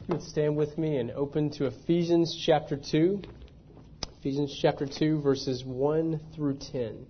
You would stand with me and open to Ephesians chapter 2. Ephesians chapter 2, verses 1 through 10.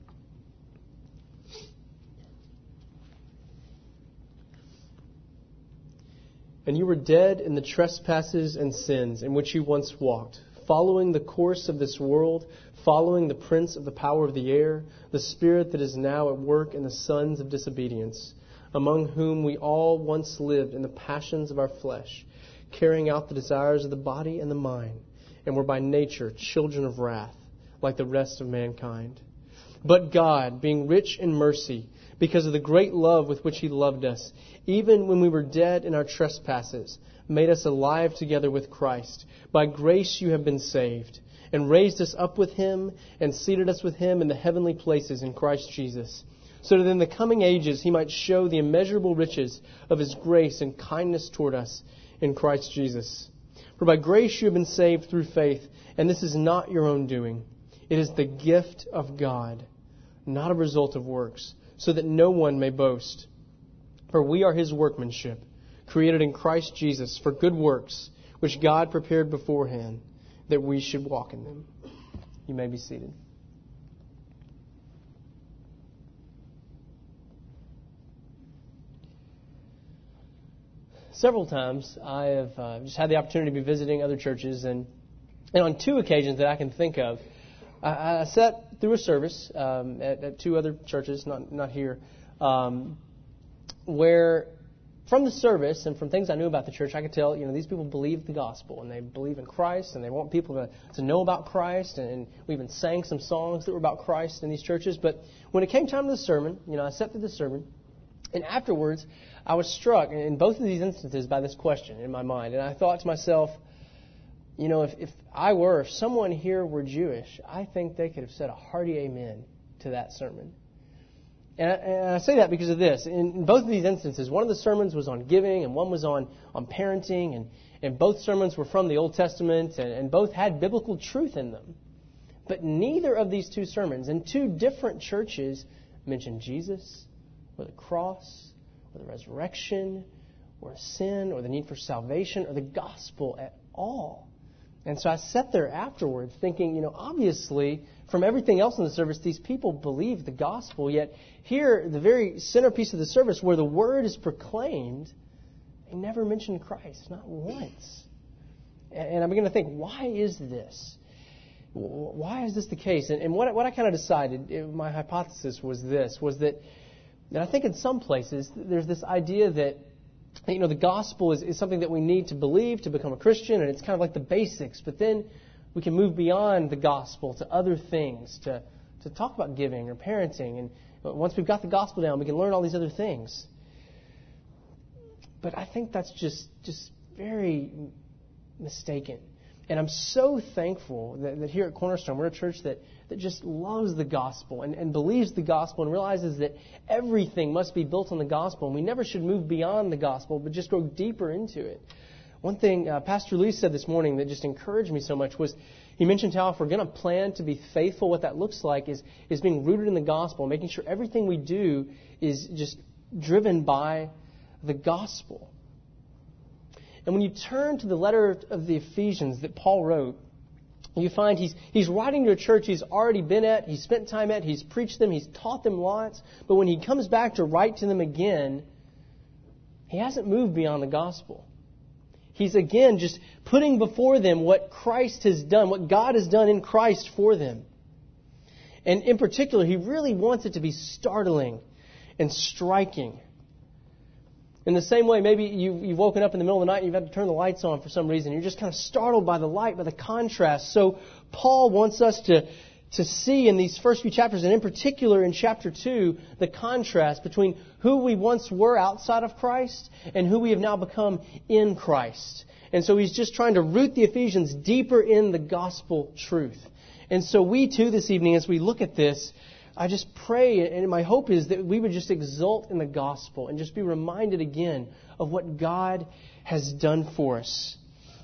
And you were dead in the trespasses and sins in which you once walked, following the course of this world, following the prince of the power of the air, the spirit that is now at work in the sons of disobedience, among whom we all once lived in the passions of our flesh, carrying out the desires of the body and the mind, and were by nature children of wrath, like the rest of mankind. But God, being rich in mercy, because of the great love with which He loved us, even when we were dead in our trespasses, made us alive together with Christ. By grace you have been saved, and raised us up with Him, and seated us with Him in the heavenly places in Christ Jesus, so that in the coming ages He might show the immeasurable riches of His grace and kindness toward us in Christ Jesus. For by grace you have been saved through faith, and this is not your own doing. It is the gift of God, not a result of works, so that no one may boast. For we are His workmanship, created in Christ Jesus for good works, which God prepared beforehand that we should walk in them. You may be seated. Several times I have just had the opportunity to be visiting other churches, and on two occasions that I can think of, I sat through a service at two other churches, not here, where from the service and from things I knew about the church, I could tell, these people believe the gospel, and they believe in Christ, and they want people to know about Christ, and we even sang some songs that were about Christ in these churches. But when it came time to the sermon, I sat through the sermon, and afterwards, I was struck in both of these instances by this question in my mind. And I thought to myself, if someone here were Jewish, I think they could have said a hearty amen to that sermon. And I say that because of this. In both of these instances, one of the sermons was on giving and one was on parenting. And both sermons were from the Old Testament and both had biblical truth in them. But neither of these two sermons in two different churches mentioned Jesus or the cross or the resurrection or sin or the need for salvation or the gospel at all. And so I sat there afterwards thinking, obviously, from everything else in the service, these people believe the gospel. Yet here, the very centerpiece of the service where the word is proclaimed, they never mentioned Christ, not once. And I began to think, why is this? Why is this the case? And what I kind of decided, my hypothesis was that I think in some places there's this idea that the gospel is something that we need to believe to become a Christian, and it's kind of like the basics. But then we can move beyond the gospel to other things, to talk about giving or parenting. And once we've got the gospel down, we can learn all these other things. But I think that's just very mistaken. And I'm so thankful that here at Cornerstone, we're a church that just loves the gospel and believes the gospel and realizes that everything must be built on the gospel. And we never should move beyond the gospel, but just go deeper into it. One thing Pastor Lee said this morning that just encouraged me so much was he mentioned how if we're going to plan to be faithful, what that looks like is being rooted in the gospel, making sure everything we do is just driven by the gospel. And when you turn to the letter of the Ephesians that Paul wrote, you find he's writing to a church he's already been at, he's spent time at, he's preached them, he's taught them lots. But when he comes back to write to them again, he hasn't moved beyond the gospel. He's again just putting before them what Christ has done, what God has done in Christ for them. And in particular, he really wants it to be startling and striking. In the same way, maybe you've woken up in the middle of the night and you've had to turn the lights on for some reason. You're just kind of startled by the light, by the contrast. So Paul wants us to see in these first few chapters, and in particular in chapter 2, the contrast between who we once were outside of Christ and who we have now become in Christ. And so he's just trying to root the Ephesians deeper in the gospel truth. And so we too this evening, as we look at this, I just pray, and my hope is that we would just exult in the gospel and just be reminded again of what God has done for us.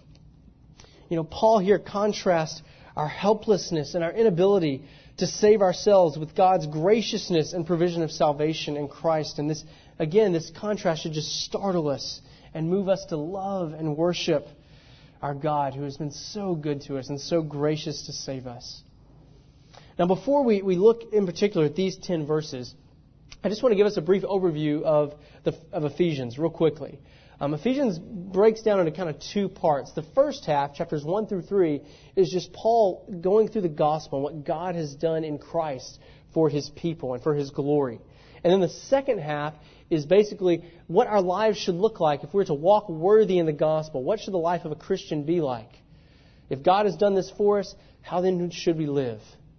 Paul here contrasts our helplessness and our inability to save ourselves with God's graciousness and provision of salvation in Christ. And this contrast should just startle us and move us to love and worship our God who has been so good to us and so gracious to save us. Now, before we look in particular at these 10 verses, I just want to give us a brief overview of Ephesians real quickly. Ephesians breaks down into kind of two parts. The first half, chapters 1 through 3, is just Paul going through the gospel and what God has done in Christ for His people and for His glory. And then the second half is basically what our lives should look like if we're to walk worthy in the gospel. What should the life of a Christian be like? If God has done this for us, how then should we live?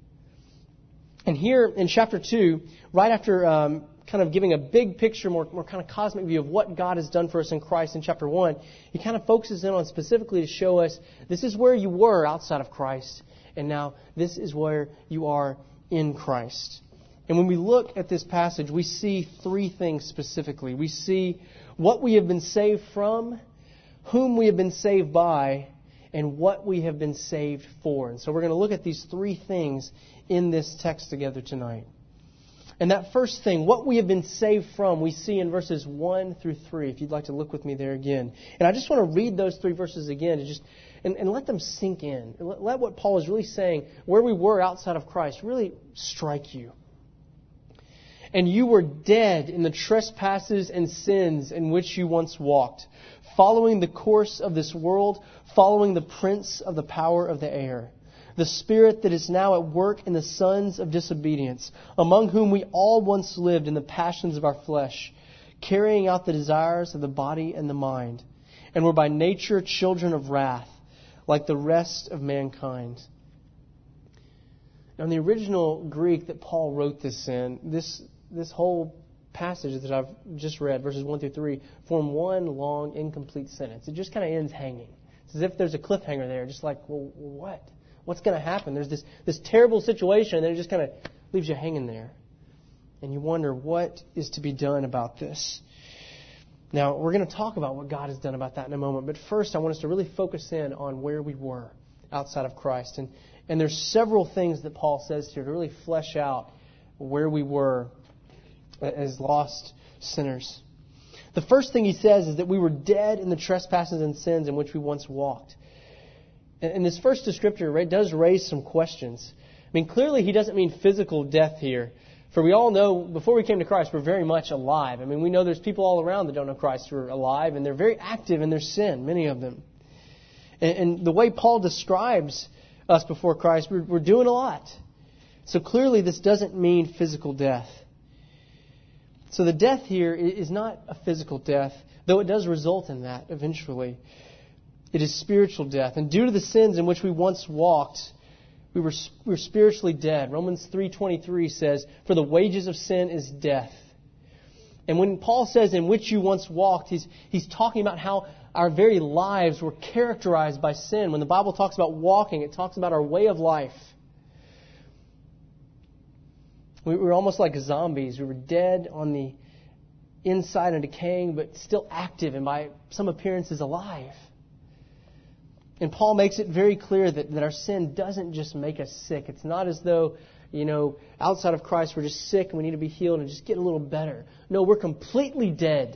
And here in chapter 2, right after kind of giving a big picture, more kind of cosmic view of what God has done for us in Christ in chapter 1, he kind of focuses in on specifically to show us this is where you were outside of Christ, and now this is where you are in Christ. And when we look at this passage, we see three things specifically. We see what we have been saved from, whom we have been saved by, and what we have been saved for. And so we're going to look at these three things in this text together tonight. And that first thing, what we have been saved from, we see in verses 1 through 3, if you'd like to look with me there again. And I just want to read those three verses again and let them sink in. Let what Paul is really saying, where we were outside of Christ, really strike you. And you were dead in the trespasses and sins in which you once walked, following the course of this world, following the prince of the power of the air, the spirit that is now at work in the sons of disobedience, among whom we all once lived in the passions of our flesh, carrying out the desires of the body and the mind, and were by nature children of wrath, like the rest of mankind. Now, in the original Greek that Paul wrote this in, this whole passage that I've just read, verses 1 through 3, form one long, incomplete sentence. It just kind of ends hanging. It's as if there's a cliffhanger there, just like, well, what? What's going to happen? There's this terrible situation, and then it just kind of leaves you hanging there. And you wonder, what is to be done about this? Now, we're going to talk about what God has done about that in a moment. But first, I want us to really focus in on where we were outside of Christ. And there's several things that Paul says here to really flesh out where we were as lost sinners. The first thing he says is that we were dead in the trespasses and sins in which we once walked. And this first descriptor, right, does raise some questions. I mean, clearly he doesn't mean physical death here. For we all know, before we came to Christ, we're very much alive. I mean, we know there's people all around that don't know Christ who are alive, and they're very active in their sin, many of them. And the way Paul describes us before Christ, we're doing a lot. So clearly this doesn't mean physical death. So the death here is not a physical death, though it does result in that eventually. It is spiritual death. And due to the sins in which we once walked, we were spiritually dead. Romans 3:23 says, "For the wages of sin is death." And when Paul says, "in which you once walked," he's talking about how our very lives were characterized by sin. When the Bible talks about walking, it talks about our way of life. We were almost like zombies. We were dead on the inside and decaying, but still active and by some appearances alive. And Paul makes it very clear that our sin doesn't just make us sick. It's not as though, outside of Christ we're just sick and we need to be healed and just get a little better. No, we're completely dead.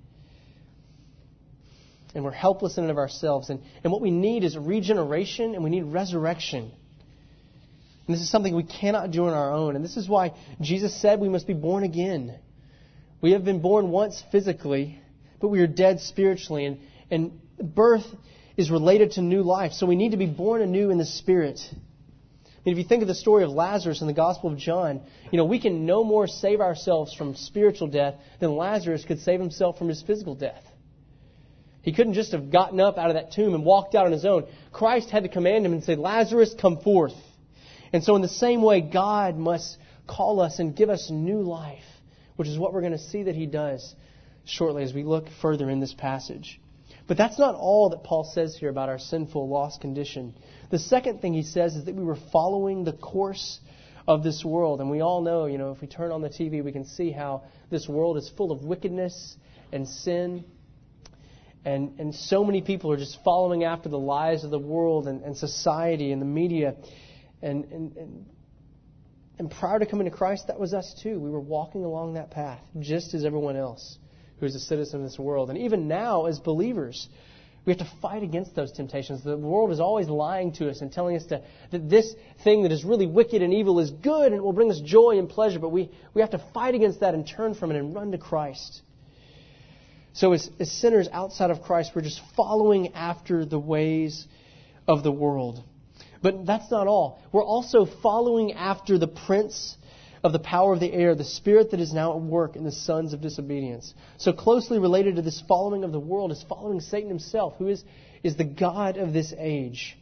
And we're helpless in and of ourselves. And what we need is regeneration and we need resurrection. And this is something we cannot do on our own. And this is why Jesus said we must be born again. We have been born once physically, but we are dead spiritually. And birth is related to new life. So we need to be born anew in the Spirit. And if you think of the story of Lazarus in the Gospel of John, we can no more save ourselves from spiritual death than Lazarus could save himself from his physical death. He couldn't just have gotten up out of that tomb and walked out on his own. Christ had to command him and say, "Lazarus, come forth." And so in the same way, God must call us and give us new life, which is what we're going to see that He does shortly as we look further in this passage. But that's not all that Paul says here about our sinful, lost condition. The second thing he says is that we were following the course of this world. And we all know, if we turn on the TV, we can see how this world is full of wickedness and sin. And so many people are just following after the lies of the world and society and the media. And prior to coming to Christ, that was us too. We were walking along that path, just as everyone else who is a citizen of this world. And even now, as believers, we have to fight against those temptations. The world is always lying to us and telling us that this thing that is really wicked and evil is good and it will bring us joy and pleasure. But we have to fight against that and turn from it and run to Christ. So as sinners outside of Christ, we're just following after the ways of the world. But that's not all. We're also following after the prince of the power of the air, the spirit that is now at work in the sons of disobedience. So closely related to this following of the world is following Satan himself, who is the god of this age.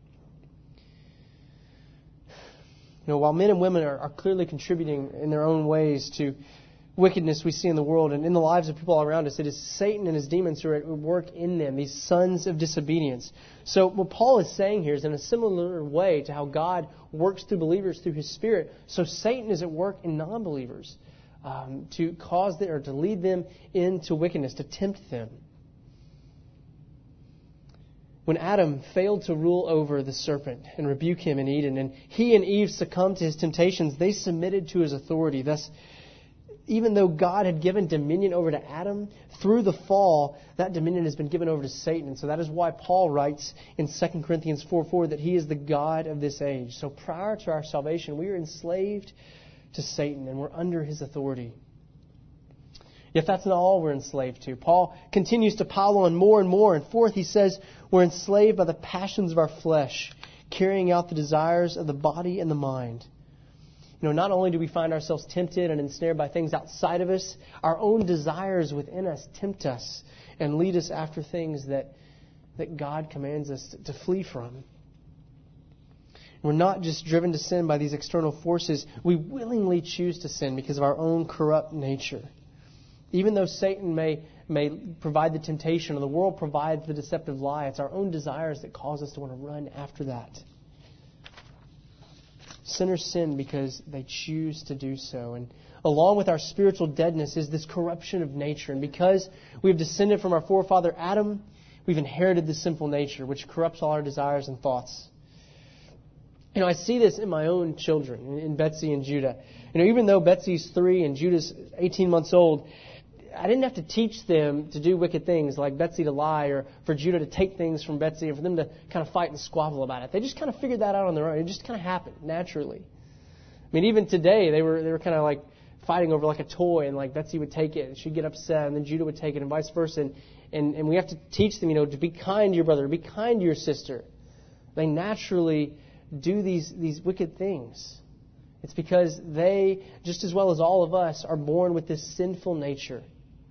While men and women are clearly contributing in their own ways to wickedness we see in the world and in the lives of people all around us, it is Satan and his demons who are at work in them, these sons of disobedience. So what Paul is saying here is in a similar way to how God works through believers through his Spirit, so Satan is at work in non-believers to cause them or to lead them into wickedness, to tempt them. When Adam failed to rule over the serpent and rebuke him in Eden, and he and Eve succumbed to his temptations, they submitted to his authority. Thus, even though God had given dominion over to Adam, through the fall, that dominion has been given over to Satan. And so that is why Paul writes in 2 Corinthians 4:4 that he is the god of this age. So prior to our salvation, we are enslaved to Satan and we're under his authority. Yet that's not all we're enslaved to. Paul continues to pile on more and more. And fourth, he says we're enslaved by the passions of our flesh, carrying out the desires of the body and the mind. Not only do we find ourselves tempted and ensnared by things outside of us, our own desires within us tempt us and lead us after things that God commands us to flee from. We're not just driven to sin by these external forces. We willingly choose to sin because of our own corrupt nature. Even though Satan may provide the temptation or the world provides the deceptive lie, it's our own desires that cause us to want to run after that. Sinners sin because they choose to do so. And along with our spiritual deadness is this corruption of nature. And because we've descended from our forefather Adam, we've inherited this sinful nature, which corrupts all our desires and thoughts. I see this in my own children, in Betsy and Judah. Even though Betsy's 3 and Judah's 18 months old, I didn't have to teach them to do wicked things like Betsy to lie or for Judah to take things from Betsy or for them to kind of fight and squabble about it. They just kind of figured that out on their own. It just kind of happened naturally. Even today they were kind of like fighting over like a toy and like Betsy would take it and she'd get upset and then Judah would take it and vice versa. And we have to teach them, to be kind to your brother, be kind to your sister. They naturally do these wicked things. It's because they, just as well as all of us, are born with this sinful nature.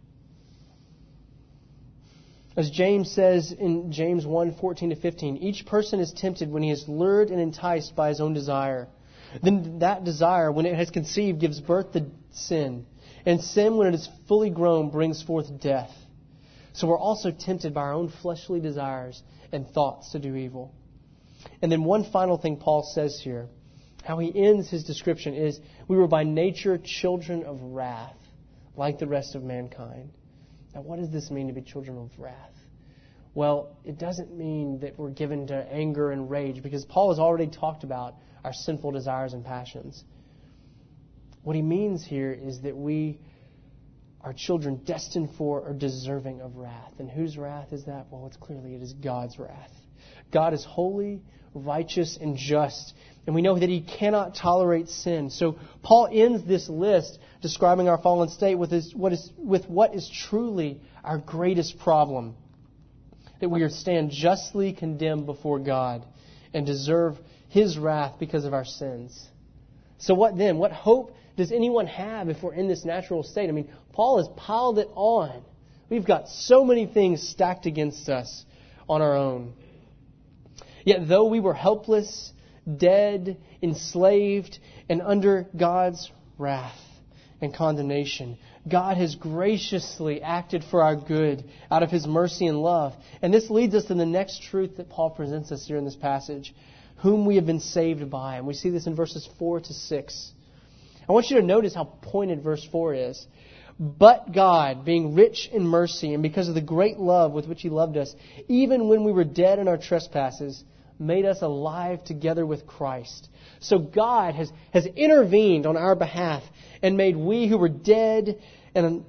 As James says in James 1:14-15, each person is tempted when he is lured and enticed by his own desire. Then that desire, when it has conceived, gives birth to sin. And sin, when it is fully grown, brings forth death. So we're also tempted by our own fleshly desires and thoughts to do evil. And then one final thing Paul says here, how he ends his description is, we were by nature children of wrath, like the rest of mankind. Now, what does this mean to be children of wrath? Well, it doesn't mean that we're given to anger and rage, because Paul has already talked about our sinful desires and passions. What he means here is that we are children destined for or deserving of wrath. And whose wrath is that? Well, it is God's wrath. God is holy, righteous, and just. And we know that he cannot tolerate sin. So Paul ends this list describing our fallen state with what is truly our greatest problem. That we stand justly condemned before God and deserve his wrath because of our sins. So what then? What hope does anyone have if we're in this natural state? Paul has piled it on. We've got so many things stacked against us on our own. Yet though we were helpless, dead, enslaved, and under God's wrath and condemnation, God has graciously acted for our good out of his mercy and love. And this leads us to the next truth that Paul presents us here in this passage, whom we have been saved by. And we see this in verses 4-6. I want you to notice how pointed verse 4 is. But God, being rich in mercy, and because of the great love with which he loved us, even when we were dead in our trespasses, made us alive together with Christ. So God has intervened on our behalf and made we who were dead and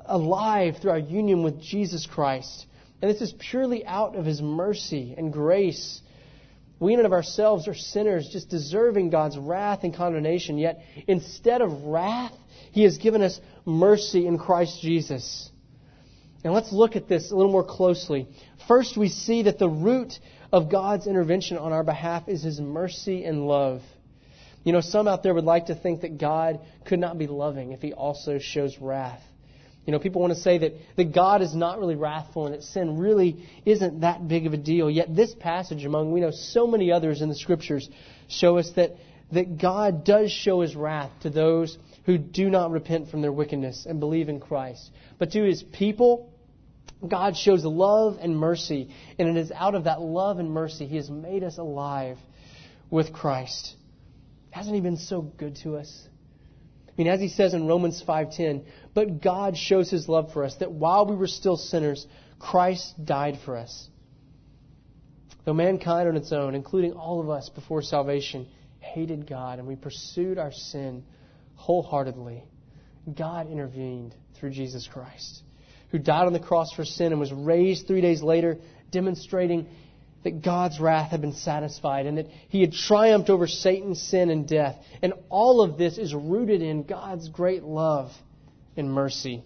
alive through our union with Jesus Christ. And this is purely out of His mercy and grace. We in and of ourselves are sinners, just deserving God's wrath and condemnation. Yet instead of wrath, He has given us mercy in Christ Jesus. And let's look at this a little more closely. First, we see that the root of God's intervention on our behalf is His mercy and love. You know, some out there would like to think that God could not be loving if He also shows wrath. You know, people want to say that God is not really wrathful and that sin really isn't that big of a deal. Yet this passage, among we know so many others in the Scriptures, show us that God does show His wrath to those who do not repent from their wickedness and believe in Christ. But to His people, God shows love and mercy. And it is out of that love and mercy He has made us alive with Christ. Hasn't He been so good to us? I mean, as He says in Romans 5:10, but God shows His love for us, that while we were still sinners, Christ died for us. Though mankind on its own, including all of us before salvation, hated God and we pursued our sin wholeheartedly, God intervened through Jesus Christ, who died on the cross for sin and was raised 3 days later, demonstrating that God's wrath had been satisfied and that He had triumphed over Satan, sin, and death. And all of this is rooted in God's great love and mercy.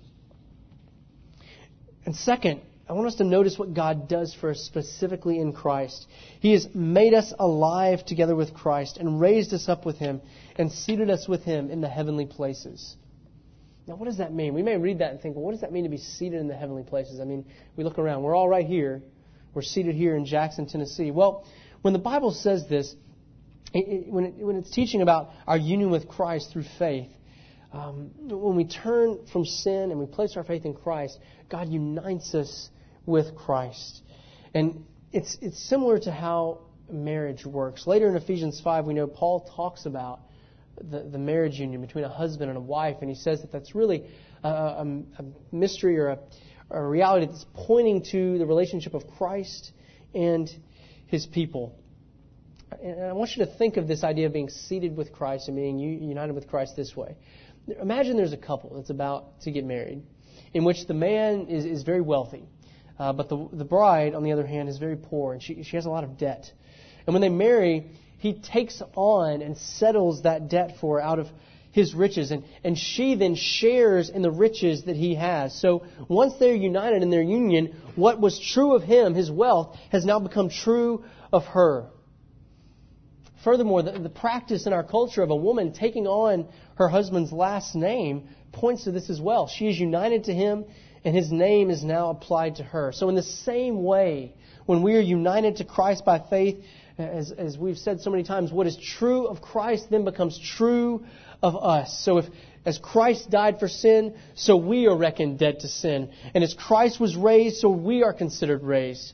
And second, I want us to notice what God does for us specifically in Christ. He has made us alive together with Christ and raised us up with Him and seated us with Him in the heavenly places. Now, what does that mean? We may read that and think, well, what does that mean to be seated in the heavenly places? I mean, we look around. We're all right here. We're seated here in Jackson, Tennessee. Well, when the Bible says this, when it's teaching about our union with Christ through faith, when we turn from sin and we place our faith in Christ, God unites us with Christ. And it's similar to how marriage works. Later in Ephesians 5, we know Paul talks about the marriage union between a husband and a wife, and he says that that's really a mystery or a reality that's pointing to the relationship of Christ and His people. And I want you to think of this idea of being seated with Christ and being united with Christ this way. Imagine there's a couple that's about to get married, in which the man is very wealthy, but the bride, on the other hand, is very poor, and she has a lot of debt. And when they marry, he takes on and settles that debt for her out of his riches, and she then shares in the riches that he has. So once they're united in their union, what was true of him, his wealth, has now become true of her. Furthermore, the practice in our culture of a woman taking on her husband's last name points to this as well. She is united to him, and his name is now applied to her. So in the same way, when we are united to Christ by faith, as we've said so many times, what is true of Christ then becomes true of us. So as Christ died for sin, so we are reckoned dead to sin. And as Christ was raised, so we are considered raised.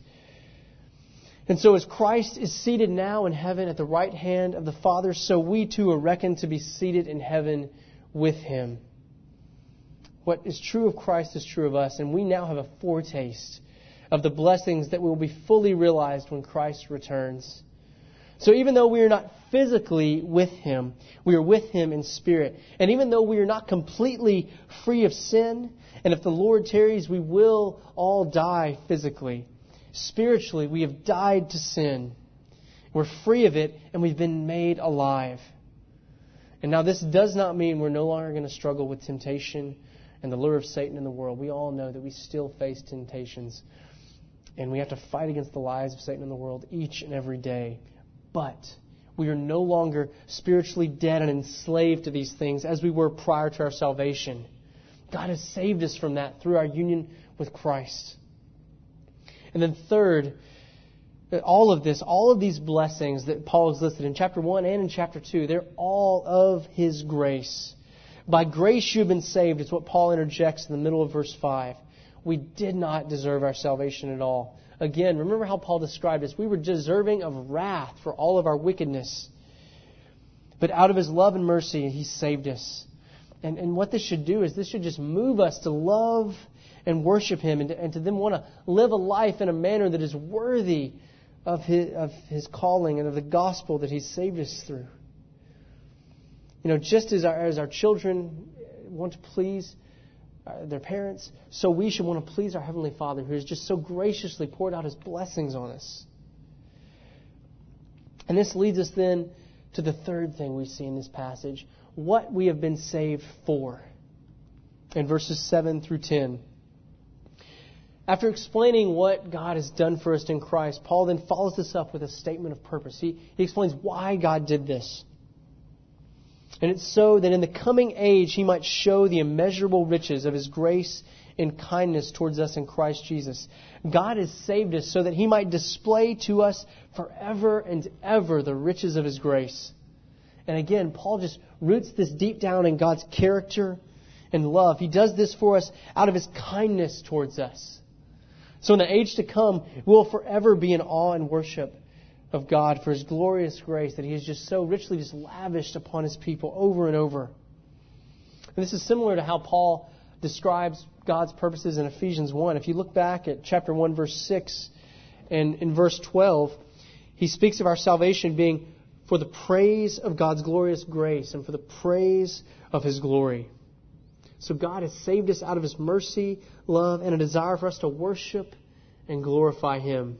And so as Christ is seated now in heaven at the right hand of the Father, so we too are reckoned to be seated in heaven with Him. What is true of Christ is true of us, and we now have a foretaste of the blessings that will be fully realized when Christ returns. So even though we are not physically with Him, we are with Him in spirit. And even though we are not completely free of sin, and if the Lord tarries, we will all die physically, spiritually, we have died to sin. We're free of it, and we've been made alive. And now this does not mean we're no longer going to struggle with temptation and the lure of Satan in the world. We all know that we still face temptations, and we have to fight against the lies of Satan in the world each and every day. But we are no longer spiritually dead and enslaved to these things as we were prior to our salvation. God has saved us from that through our union with Christ. And then third, all of these blessings that Paul has listed in chapter 1 and in chapter 2, they're all of His grace. By grace you have been saved. It's what Paul interjects in the middle of verse 5. We did not deserve our salvation at all. Again, remember how Paul described us. We were deserving of wrath for all of our wickedness. But out of His love and mercy, He saved us. And what this should do is this should just move us to love and worship Him and to then want to live a life in a manner that is worthy of His calling and of the gospel that He saved us through. You know, just as our children want to please their parents, so we should want to please our Heavenly Father, who has just so graciously poured out His blessings on us. And this leads us then to the third thing we see in this passage, what we have been saved for. In verses 7 through 10. After explaining what God has done for us in Christ, Paul then follows this up with a statement of purpose. He explains why God did this. And it's so that in the coming age He might show the immeasurable riches of His grace and kindness towards us in Christ Jesus. God has saved us so that He might display to us forever and ever the riches of His grace. And again, Paul just roots this deep down in God's character and love. He does this for us out of His kindness towards us. So in the age to come, we'll forever be in awe and worship of God for His glorious grace that He has just so richly just lavished upon His people over and over. And this is similar to how Paul describes God's purposes in Ephesians 1. If you look back at chapter 1, verse 6, and in verse 12, he speaks of our salvation being for the praise of God's glorious grace and for the praise of His glory. So God has saved us out of His mercy, love, and a desire for us to worship and glorify Him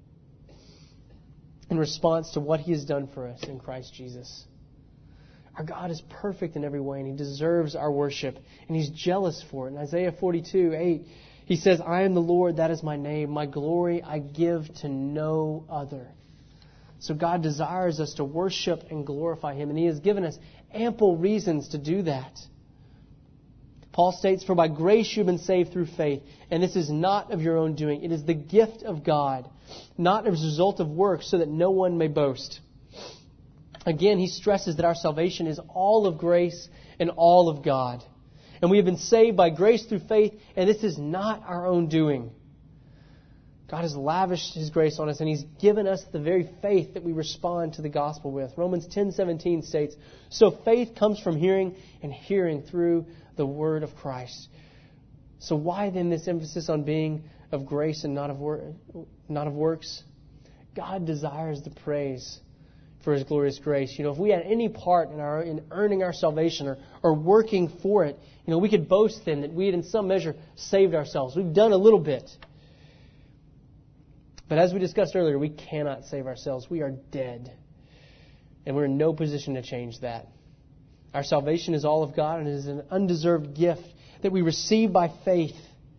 in response to what He has done for us in Christ Jesus. Our God is perfect in every way, and He deserves our worship, and He's jealous for it. In Isaiah 42:8, He says, I am the Lord, that is my name. My glory I give to no other. So God desires us to worship and glorify Him, and He has given us ample reasons to do that. Paul states, for by grace you've been saved through faith, and this is not of your own doing. It is the gift of God, not as a result of works, so that no one may boast. Again, he stresses that our salvation is all of grace and all of God. And we have been saved by grace through faith, and this is not our own doing. God has lavished His grace on us, and He's given us the very faith that we respond to the gospel with. Romans 10:17 states, so faith comes from hearing, and hearing through the word of Christ. So why then this emphasis on being of grace and not of works? God desires the praise for His glorious grace. If we had any part in earning our salvation or working for it, we could boast then that we had in some measure saved ourselves. We've done a little bit. But as we discussed earlier, we cannot save ourselves. We are dead. And we're in no position to change that. Our salvation is all of God, and it is an undeserved gift that we receive by faith.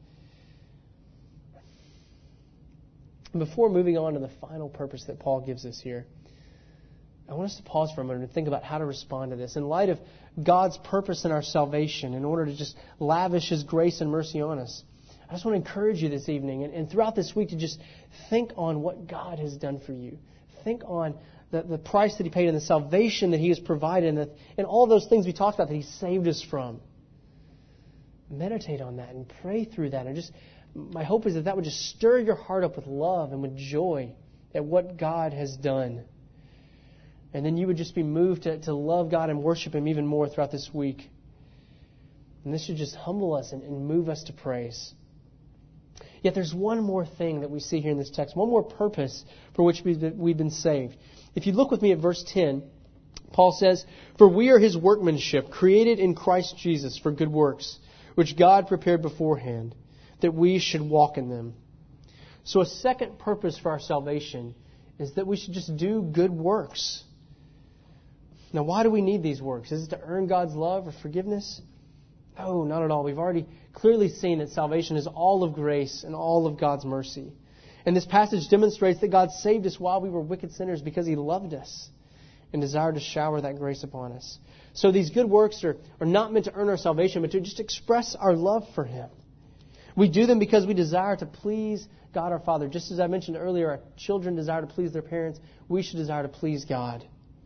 And before moving on to the final purpose that Paul gives us here, I want us to pause for a moment and think about how to respond to this. In light of God's purpose in our salvation, in order to just lavish His grace and mercy on us, I just want to encourage you this evening and throughout this week to just think on what God has done for you. Think on the price that He paid and the salvation that He has provided and all those things we talked about that He saved us from. Meditate on that and pray through that. And my hope is that would just stir your heart up with love and with joy at what God has done. And then you would just be moved to love God and worship Him even more throughout this week. And this should just humble us and move us to praise. Yet there's one more thing that we see here in this text, one more purpose for which we've been saved. If you look with me at verse 10, Paul says, for we are His workmanship, created in Christ Jesus for good works, which God prepared beforehand, that we should walk in them. So a second purpose for our salvation is that we should just do good works. Now, why do we need these works? Is it to earn God's love or forgiveness? No, not at all. We've already clearly seen that salvation is all of grace and all of God's mercy. And this passage demonstrates that God saved us while we were wicked sinners because He loved us and desired to shower that grace upon us. So these good works are not meant to earn our salvation, but to just express our love for Him. We do them because we desire to please God our Father. Just as I mentioned earlier, our children desire to please their parents. We should desire to please God.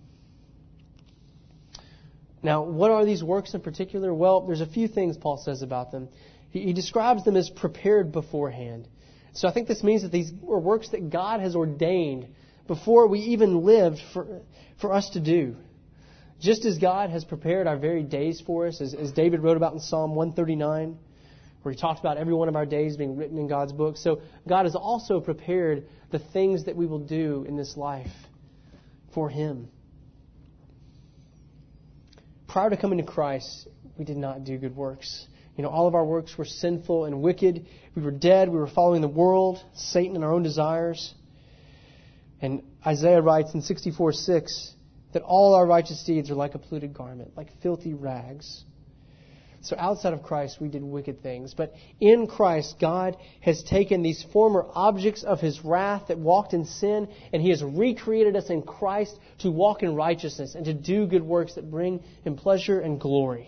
Now, what are these works in particular? Well, there's a few things Paul says about them. He describes them as prepared beforehand. So I think this means that these are works that God has ordained before we even lived for us to do. Just as God has prepared our very days for us, as David wrote about in Psalm 139, where he talked about every one of our days being written in God's book. So God has also prepared the things that we will do in this life for Him. Prior to coming to Christ, we did not do good works. All of our works were sinful and wicked. We were dead. We were following the world, Satan, and our own desires. And Isaiah writes in 64:6 that all our righteous deeds are like a polluted garment, like filthy rags. So outside of Christ, we did wicked things. But in Christ, God has taken these former objects of His wrath that walked in sin, and He has recreated us in Christ to walk in righteousness and to do good works that bring Him pleasure and glory.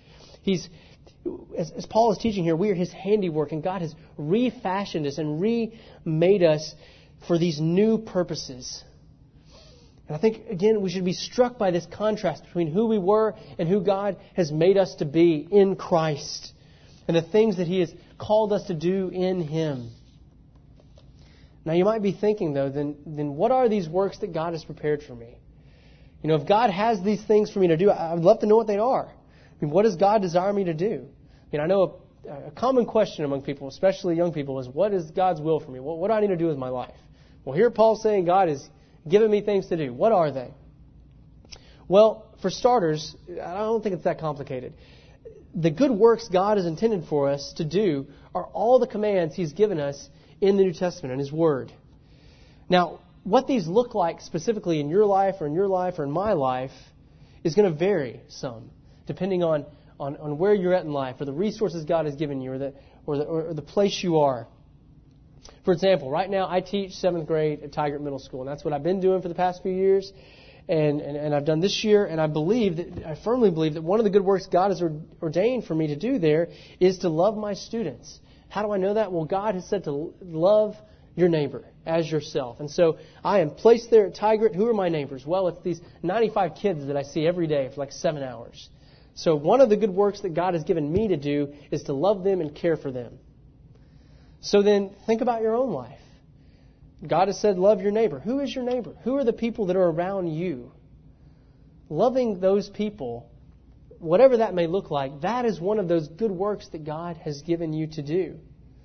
As Paul is teaching here, we are His handiwork, and God has refashioned us and remade us for these new purposes. And I think, again, we should be struck by this contrast between who we were and who God has made us to be in Christ and the things that He has called us to do in Him. Now, you might be thinking, though, then what are these works that God has prepared for me? If God has these things for me to do, I'd love to know what they are. What does God desire me to do? I know a common question among people, especially young people, is what is God's will for me? What do I need to do with my life? Well, here Paul's saying God is giving me things to do. What are they? Well, for starters, I don't think it's that complicated. The good works God has intended for us to do are all the commands He's given us in the New Testament and His Word. Now, what these look like specifically in your life or in my life is going to vary some, depending on where you're at in life or the resources God has given you or the place you are. For example, right now I teach 7th grade at Tigert Middle School, and that's what I've been doing for the past few years, and I've done this year, and I firmly believe that one of the good works God has ordained for me to do there is to love my students. How do I know that? Well, God has said to love your neighbor as yourself. And so I am placed there at Tigert. Who are my neighbors? Well, it's these 95 kids that I see every day for like 7 hours. So one of the good works that God has given me to do is to love them and care for them. So then think about your own life. God has said love your neighbor. Who is your neighbor? Who are the people that are around you? Loving those people, whatever that may look like, that is one of those good works that God has given you to do.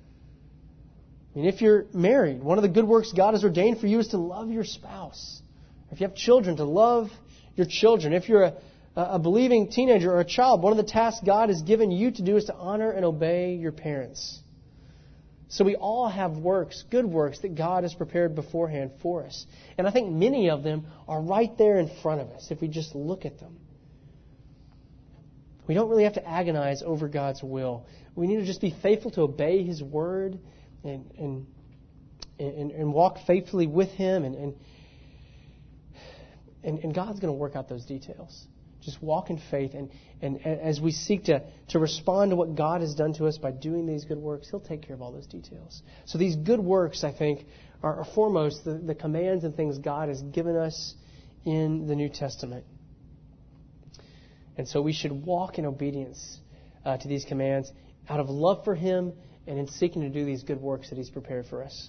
If you're married, one of the good works God has ordained for you is to love your spouse. If you have children, to love your children. If you're a believing teenager or a child, one of the tasks God has given you to do is to honor and obey your parents. So we all have works, good works, that God has prepared beforehand for us. And I think many of them are right there in front of us if we just look at them. We don't really have to agonize over God's will. We need to just be faithful to obey His word and walk faithfully with Him. And God's going to work out those details. Just walk in faith. And as we seek to respond to what God has done to us by doing these good works, He'll take care of all those details. So these good works, I think, are foremost the commands and things God has given us in the New Testament. And so we should walk in obedience to these commands out of love for Him and in seeking to do these good works that He's prepared for us.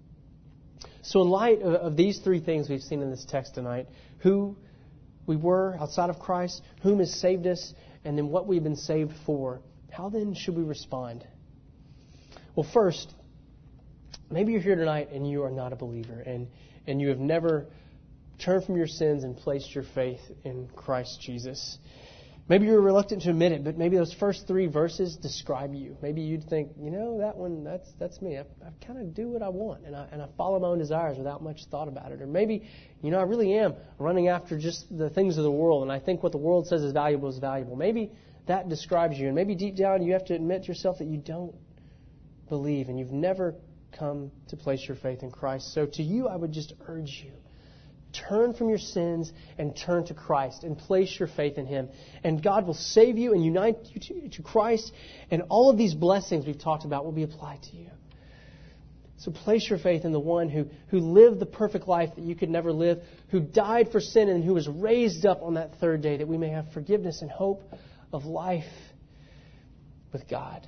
So in light of these three things we've seen in this text tonight, who we were outside of Christ, whom has saved us, and then what we've been saved for, how then should we respond? Well, first, maybe you're here tonight and you are not a believer and you have never turned from your sins and placed your faith in Christ Jesus. Maybe you're reluctant to admit it, but maybe those first 3 verses describe you. Maybe you'd think, that one, that's me. I kind of do what I want, and I follow my own desires without much thought about it. Or maybe, I really am running after just the things of the world, and I think what the world says is valuable is valuable. Maybe that describes you, and maybe deep down you have to admit to yourself that you don't believe, and you've never come to place your faith in Christ. So to you, I would just urge you, turn from your sins and turn to Christ and place your faith in Him. And God will save you and unite you to Christ. And all of these blessings we've talked about will be applied to you. So place your faith in the one who lived the perfect life that you could never live, who died for sin and who was raised up on that 3rd day that we may have forgiveness and hope of life with God.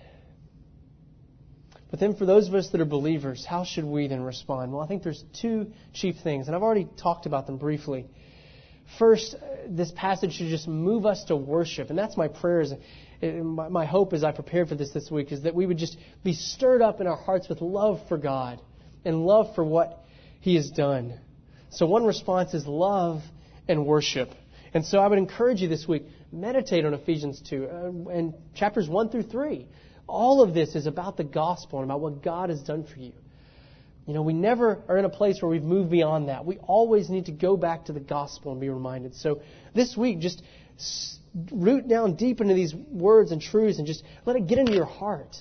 But then for those of us that are believers, how should we then respond? Well, I think there's 2 chief things, and I've already talked about them briefly. First, this passage should just move us to worship, and that's my prayer. My hope as I prepared for this week is that we would just be stirred up in our hearts with love for God and love for what He has done. So one response is love and worship. And so I would encourage you this week, meditate on Ephesians 2 and chapters 1 through 3. All of this is about the gospel and about what God has done for you. We never are in a place where we've moved beyond that. We always need to go back to the gospel and be reminded. So this week, just root down deep into these words and truths and just let it get into your heart.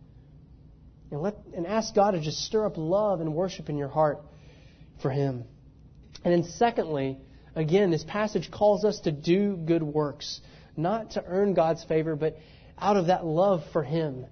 And ask God to just stir up love and worship in your heart for Him. And then secondly, again, this passage calls us to do good works. Not to earn God's favor, but out of that love for Him.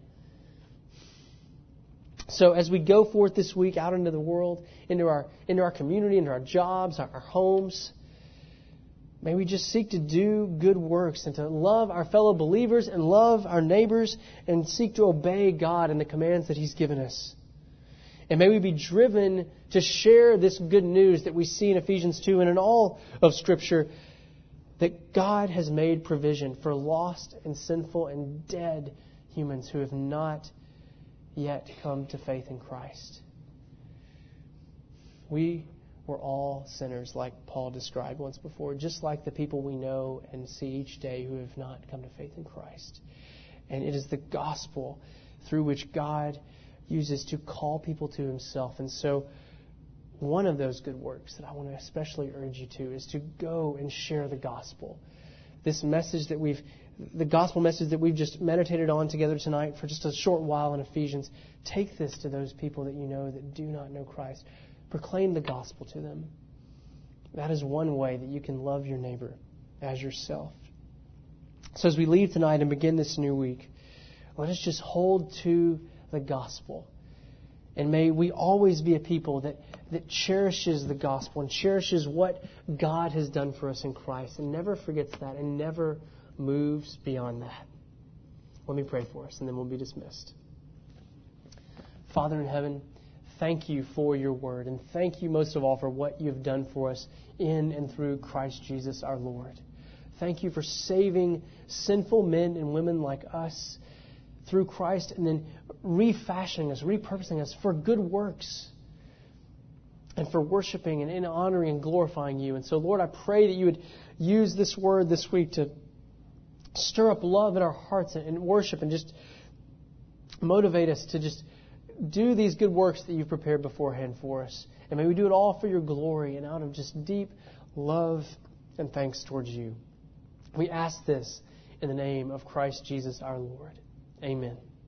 So as we go forth this week out into the world, into our community, into our jobs, our homes, may we just seek to do good works and to love our fellow believers and love our neighbors and seek to obey God and the commands that He's given us. And may we be driven to share this good news that we see in Ephesians 2 and in all of Scripture, that God has made provision for lost and sinful and dead humans who have not yet come to faith in Christ. We were all sinners, like Paul described once before, just like the people we know and see each day who have not come to faith in Christ. And it is the gospel through which God uses to call people to Himself. And so one of those good works that I want to especially urge you to is to go and share the gospel. This message the gospel message that we've just meditated on together tonight for just a short while in Ephesians, take this to those people that you know that do not know Christ. Proclaim the gospel to them. That is one way that you can love your neighbor as yourself. So as we leave tonight and begin this new week, let us just hold to the gospel. And may we always be a people that cherishes the gospel and cherishes what God has done for us in Christ and never forgets that and never moves beyond that. Let me pray for us and then we'll be dismissed. Father in heaven, thank you for your word, and thank you most of all for what you've done for us in and through Christ Jesus our Lord. Thank you for saving sinful men and women like us through Christ and then refashioning us, repurposing us for good works and for worshiping and in honoring and glorifying you. And so, Lord, I pray that you would use this word this week to stir up love in our hearts and worship and just motivate us to just do these good works that you've prepared beforehand for us. And may we do it all for your glory and out of just deep love and thanks towards you. We ask this in the name of Christ Jesus our Lord. Amen.